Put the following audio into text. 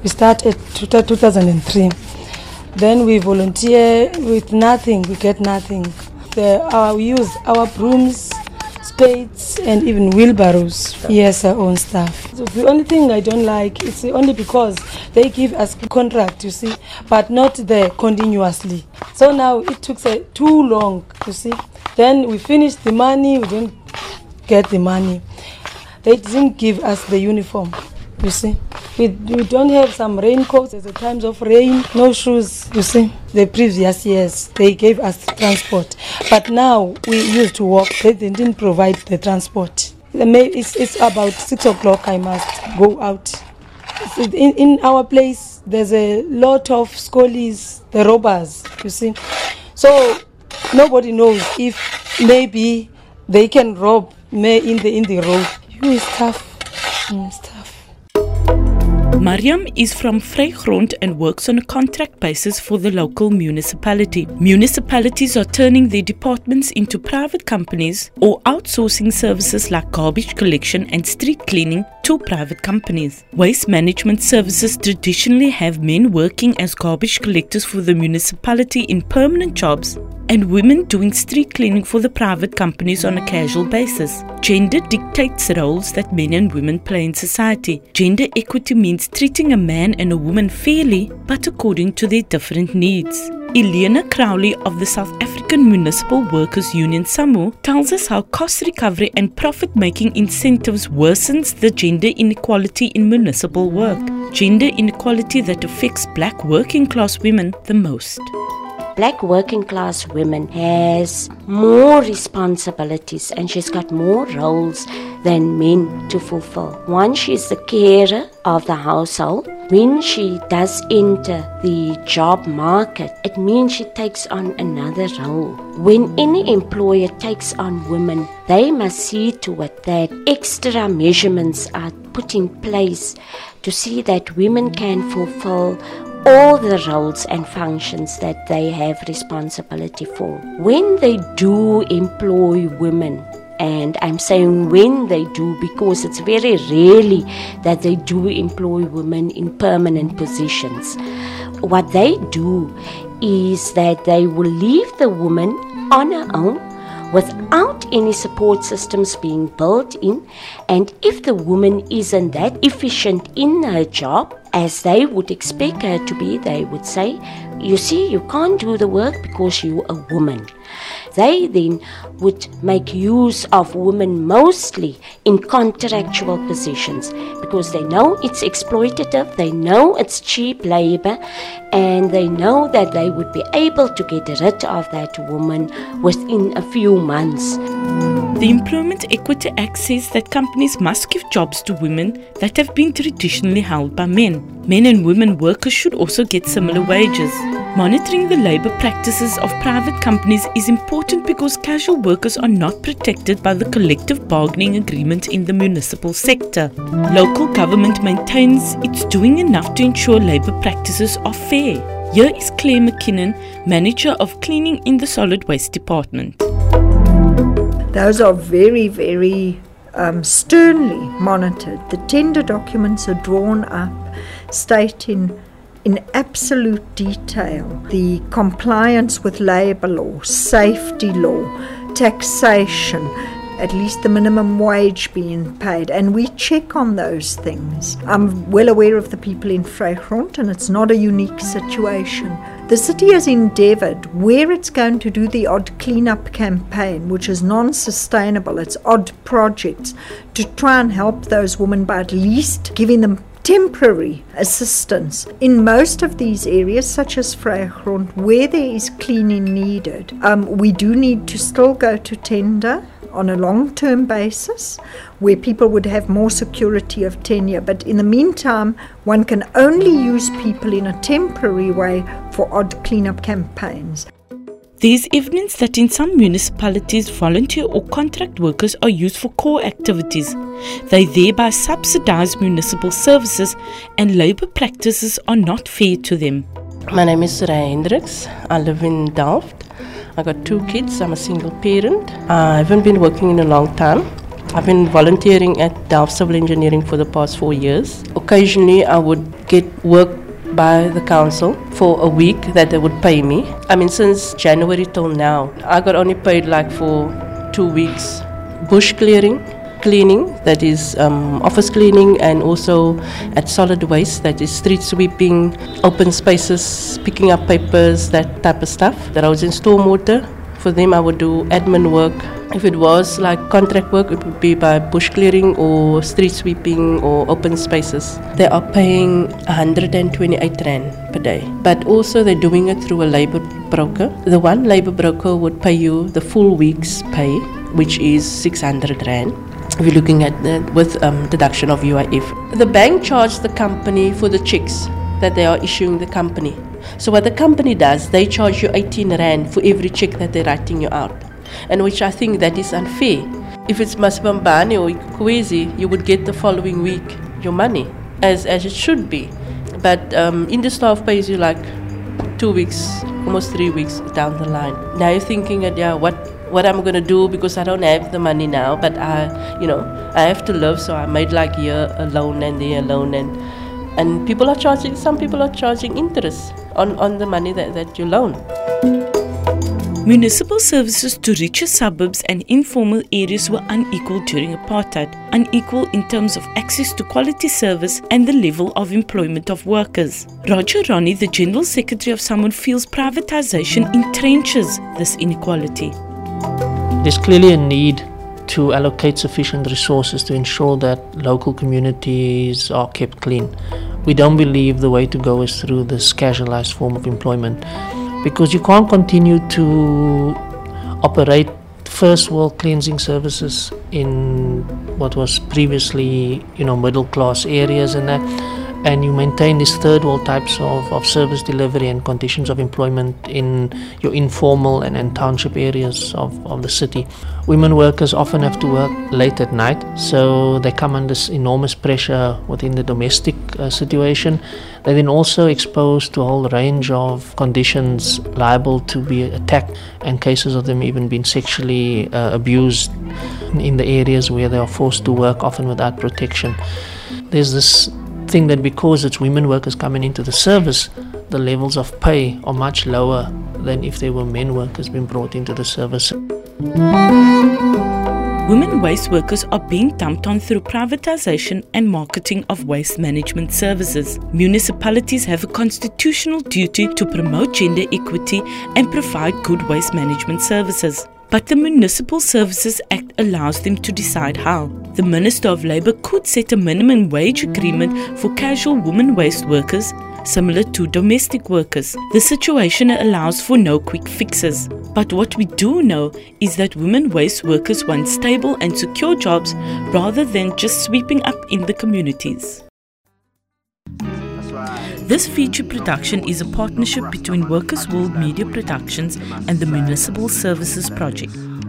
We start at 2003. Then we volunteer with nothing, we get nothing. We use our brooms, spades, and even wheelbarrows. Yes, our own stuff. So the only thing I don't like is only because they give us contract, you see, but not there continuously. So now it took too long, you see. Then we finished the money, we didn't get the money. They didn't give us the uniform, you see. We don't have some raincoats. There's times of rain, no shoes, you see. The previous years, they gave us transport. But now, we used to walk. They didn't provide the transport. It's about 6 o'clock, I must go out. In our place, there's a lot of scholars, the robbers, you see. So, nobody knows if maybe they can rob me in the road. It's tough. Mariam is from Vrygrond and works on a contract basis for the local municipality. Municipalities are turning their departments into private companies or outsourcing services like garbage collection and street cleaning to private companies. Waste management services traditionally have men working as garbage collectors for the municipality in permanent jobs and women doing street cleaning for the private companies on a casual basis. Gender dictates roles that men and women play in society. Gender equity means treating a man and a woman fairly, but according to their different needs. Elena Crowley of the South African Municipal Workers Union SAMU tells us how cost recovery and profit-making incentives worsens the gender inequality in municipal work. Gender inequality that affects black working class women the most. Black working class women has more responsibilities and she's got more roles than men to fulfill. One, she's the carer of the household. When she does enter the job market, it means she takes on another role. When any employer takes on women, they must see to it that extra measurements are put in place to see that women can fulfill all the roles and functions that they have responsibility for. When they do employ women, and I'm saying when they do because it's very rarely that they do employ women in permanent positions, what they do is that they will leave the woman on her own without any support systems being built in, and if the woman isn't that efficient in her job, as they would expect her to be, they would say, you see, you can't do the work because you're a woman. They then would make use of women mostly in contractual positions because they know it's exploitative, they know it's cheap labor, and they know that they would be able to get rid of that woman within a few months. The Employment Equity Act says that companies must give jobs to women that have been traditionally held by men. Men and women workers should also get similar wages. Monitoring the labour practices of private companies is important because casual workers are not protected by the collective bargaining agreement in the municipal sector. Local government maintains it's doing enough to ensure labour practices are fair. Here is Claire McKinnon, Manager of Cleaning in the Solid Waste Department. Those are very, very sternly monitored. The tender documents are drawn up, stating in absolute detail the compliance with labour law, safety law, taxation, at least the minimum wage being paid, and we check on those things. I'm well aware of the people in Vrygrond, and it's not a unique situation. The city has endeavoured, where it's going to do the odd clean-up campaign, which is non-sustainable, it's odd projects, to try and help those women by at least giving them temporary assistance. In most of these areas, such as Vrygrond, where there is cleaning needed, we do need to still go to tender on a long-term basis, where people would have more security of tenure. But in the meantime, one can only use people in a temporary way for odd clean-up campaigns. There is evidence that in some municipalities, volunteer or contract workers are used for core activities. They thereby subsidize municipal services and labour practices are not fair to them. My name is Soraya Hendricks. I live in Delft. I got 2 kids. I'm a single parent. I haven't been working in a long time. I've been volunteering at Delft Civil Engineering for the past 4 years. Occasionally I would get work by the council for a week that they would pay me. I mean, since January till now, I got only paid like for 2 weeks. Bush clearing, that is office cleaning, and also at solid waste, that is street sweeping, open spaces, picking up papers, that type of stuff. That I was in stormwater. For them I would do admin work. If it was like contract work, it would be by bush clearing or street sweeping or open spaces. They are paying 128 Rand per day. But also they're doing it through a labour broker. The one labour broker would pay you the full week's pay, which is 600 Rand. If you're looking at that with deduction of UIF. The bank charged the company for the checks that they are issuing the company. So what the company does, they charge you 18 Rand for every check that they're writing you out. And which I think that is unfair. If it's Masibambane or Kwezi, you would get the following week your money, as it should be. But Indus Staff pays you like 2 weeks, almost 3 weeks down the line. Now you're thinking that, what I'm going to do, because I don't have the money now, but I have to live, so I made like here a loan and there a loan, and some people are charging interest on the money that you loan. Municipal services to richer suburbs and informal areas were unequal during apartheid, unequal in terms of access to quality service and the level of employment of workers. Roger Ronnie, the General Secretary of Samon, feels privatization entrenches this inequality. There's clearly a need to allocate sufficient resources to ensure that local communities are kept clean. We don't believe the way to go is through this casualized form of employment, because you can't continue to operate first world cleansing services in what was previously middle class areas and you maintain these third world types of service delivery and conditions of employment in your informal and township areas of the city. Women workers often have to work late at night, so they come under this enormous pressure within the domestic situation. They're then also exposed to a whole range of conditions liable to be attacked, and cases of them even being sexually abused in the areas where they are forced to work, often without protection. There's this thing that because it's women workers coming into the service, the levels of pay are much lower than if there were men workers being brought into the service. Women waste workers are being dumped on through privatization and marketing of waste management services. Municipalities have a constitutional duty to promote gender equity and provide good waste management services. But the Municipal Services Act allows them to decide how. The Minister of Labour could set a minimum wage agreement for casual women waste workers, similar to domestic workers. The situation allows for no quick fixes. But what we do know is that women waste workers want stable and secure jobs rather than just sweeping up in the communities. This feature production is a partnership between Workers World Media Productions and the Municipal Services Project.